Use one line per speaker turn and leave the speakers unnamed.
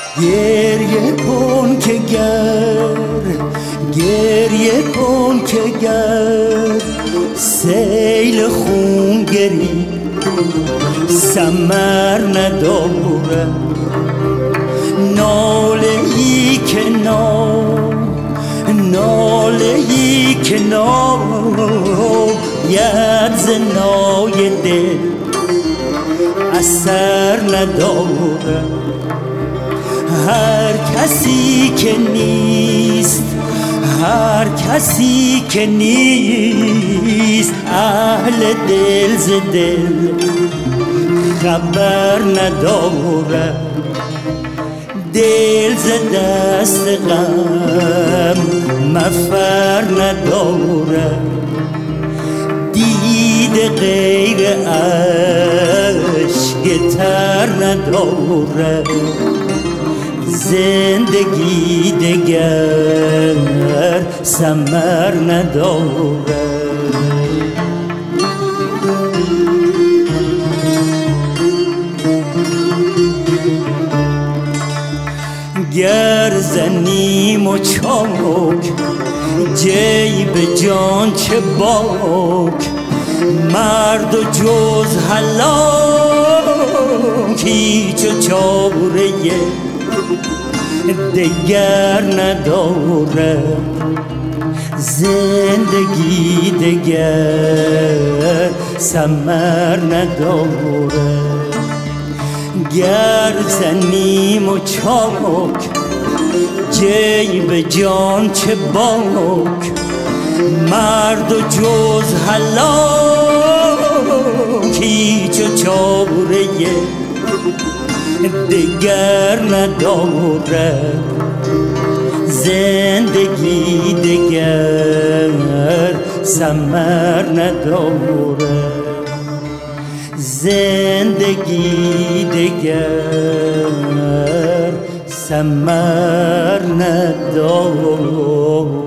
گریه کن که گریه کن که سیل خون گری ثمر نداره. ناله ای که ناله ای که ناید زنای دل اثر نداره. هر کسی که نیست اهل دل ز دل خبر نداره. دل ز دست غم مفر نداره. دید غیر اشک تر نداره. زندگی دگر ثمر نداره. گر زنیم و چاک جیب جان چه باک. مرد و جز هلاک هیچ و چاره دگر نداره. زندگی دگر ثمر نداره. گر زنیم و چاک جیب جان چه باک. مرد و جز هلاک هیچ و چاره دگر نداره. زندگی دگر ثمر نداره. زندگی دگر ثمر نداره.